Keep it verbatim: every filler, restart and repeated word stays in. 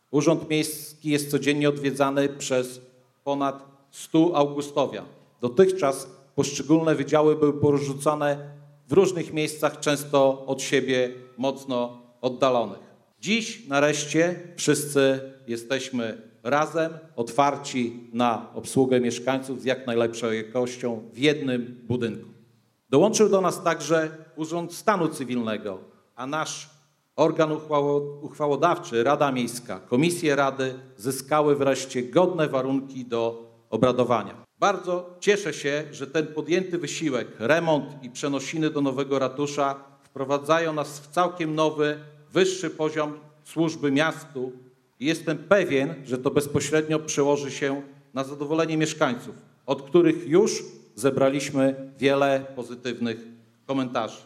Urząd Miejski jest codziennie odwiedzany przez ponad stu Augustowian. Dotychczas poszczególne wydziały były porzucane w różnych miejscach, często od siebie mocno oddalonych. Dziś nareszcie wszyscy jesteśmy razem, otwarci na obsługę mieszkańców z jak najlepszą jakością w jednym budynku. Dołączył do nas także Urząd Stanu Cywilnego, a nasz organ uchwałodawczy, Rada Miejska, komisje Rady zyskały wreszcie godne warunki do obradowania. Bardzo cieszę się, że ten podjęty wysiłek, remont i przenosiny do nowego ratusza wprowadzają nas w całkiem nowy, wyższy poziom służby miastu i jestem pewien, że to bezpośrednio przełoży się na zadowolenie mieszkańców, od których już zebraliśmy wiele pozytywnych komentarzy.